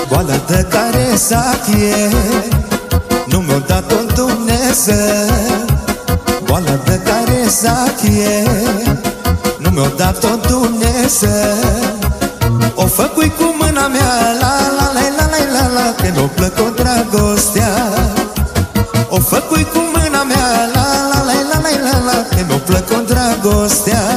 Boală de care sachie nu mi-o dat-o Dumnezeu. Boală de care sachie nu mi-o dat-o Dumnezeu. O făcui cu mâna mea, la la la la la la la, că mi-o plăcă dragostea. O făcui cu mâna mea, la la la la la la la, că mi-o plăcă dragostea.